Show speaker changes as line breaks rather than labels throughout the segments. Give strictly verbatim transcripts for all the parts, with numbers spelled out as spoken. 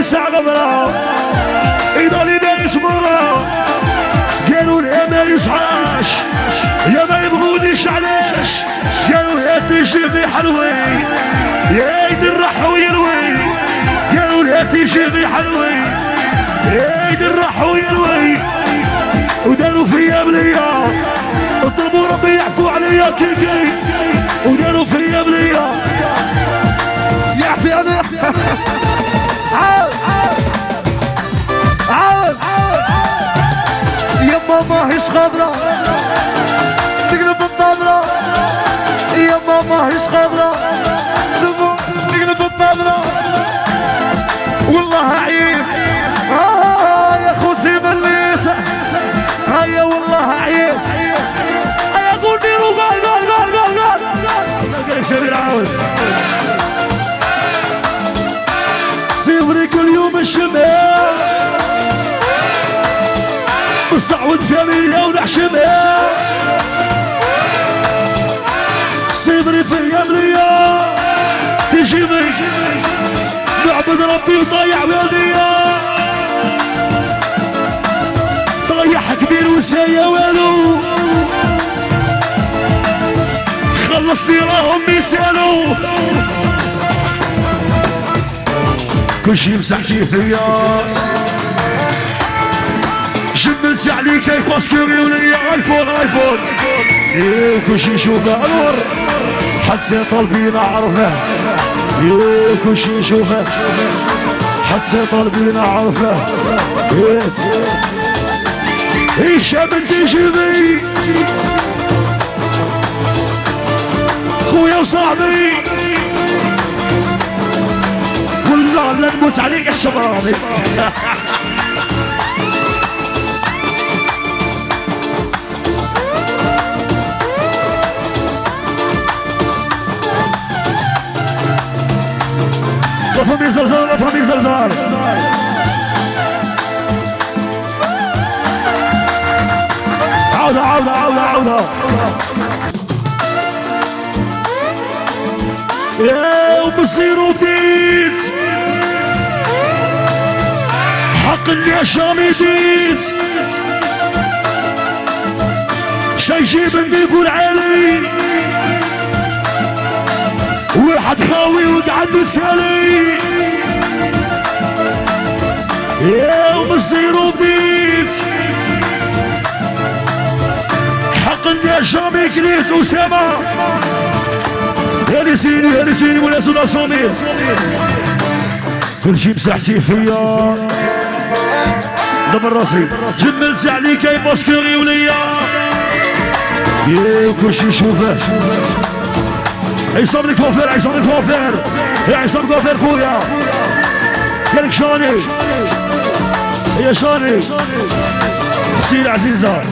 يسع غبرة يضل يدايس مرة قالوا لي ما يسعاش يا ما يبغونيش علاش قالوا لي تيجي في حلوي يا يدي الرح ويلوي قالوا لي تيجي في حلوي يا يدي الرح ويلوي وداروا فيا بليا اطلبوا ربي يعفو عليا كيكي وداروا فيا بليا
يعفي عليا عاود عاود يما ماهيش خضرا تقلب الطابلة يما ماهيش خضرا سمو تقلب الطابلة والله عيب آه يا خوسي بالليسة هيا والله عيب هيا قول ديرو قال قال قال قال قال
قال سمير عاود
صفري كل يوم الشمال والصعود فاميليا ونحشمها صفري فيا مليا تجي بي نعبد ربي وضيع والديا ضيع كبير وسايا والو خلصني راهم يسالوا كل شي مسحتي فيا جملت عليك كيف باسكوري وليا ايفون ايفون ايه كل شي نشوفه انور حتى طالبين عرفه ايه كل شي نشوفه حتى طالبين عرفه ايه ايه شاب انت جيبي خويا وصاحبي والله لا نموت عليك يا شباب فمي زرزار فمي زرزار عودة عودة عودة عودة يا وبصيروا فيت حق اللي شامي فيت شي يجيب النيبو العالي واحد خاوي وقعد سالي يا وبصيروا فيت حق اللي شامي كليس وسما يا نسيني يا نسيني ولا سولا صومير كل شي مسحتي فيا دبر راسي جملت عليك يا باسكوري وليا يا كل شي شوفه عصام الكوافير عصام الكوافير يا عصام الكوافير خويا قالك شاني يا شاني اختي العزيزة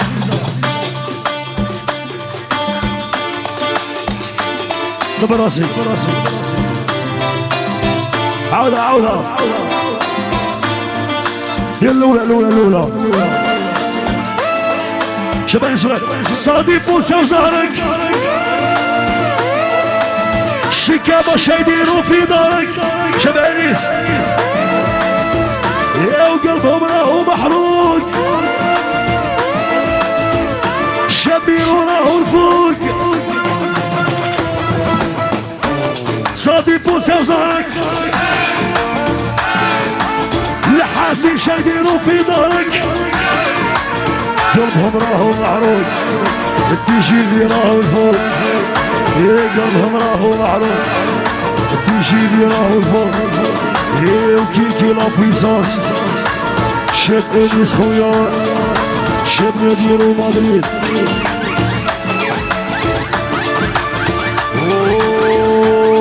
دبر راسي عودة عودة يا الأولى الأولى الأولى شباب سؤال صادي بوسة وزهرك الشكابة شي يديروا في دارك شباب انيس يا وقلبهم راهو محروق شبيرو راهو الفوق صادي بوسة وزهرك لحاسي شي يديروا في دارك قلبهم راهو محروق الديجي اللي راهو الفوق يا قلبهم راهو معروف الديجي اللي راهو الفوق يا وكيكي لا بويسانس شاب انيس خويا شاب نديرو مدريد